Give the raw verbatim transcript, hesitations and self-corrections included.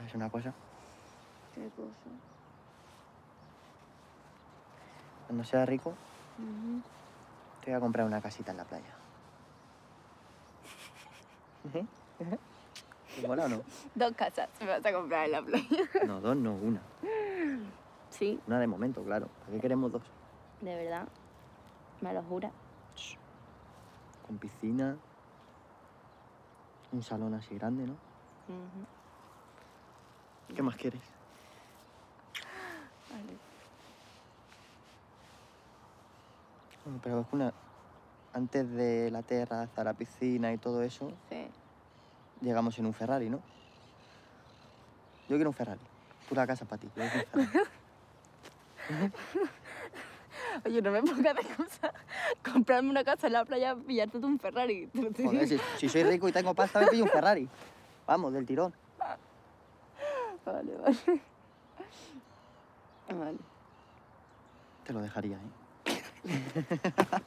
¿Sabes una cosa? ¿Qué cosa? Cuando sea rico, Uh-huh. te voy a comprar una casita en la playa. ¿Te mola o no? Dos casas me vas a comprar en la playa. No, dos no, una. Sí, Una de momento, claro. ¿Para qué queremos dos? de verdad. ¿Me lo juras? Con piscina. Un salón así grande, ¿no? Uh-huh. ¿Qué más quieres? Vale. Bueno, pero es una... Antes de la terraza, la piscina y todo eso, Sí. llegamos en un Ferrari, ¿no? Yo quiero un Ferrari. Tú la casa para ti. Yo quiero un Ferrari. Oye, no me pongas de excusa. Comprarme una casa en la playa, pillarte tú un Ferrari. Te lo estoy Joder, si, si soy rico y tengo pasta, me pillo un Ferrari. Vamos, del tirón. Vale, vale. Vale. Te lo dejaría, ¿eh?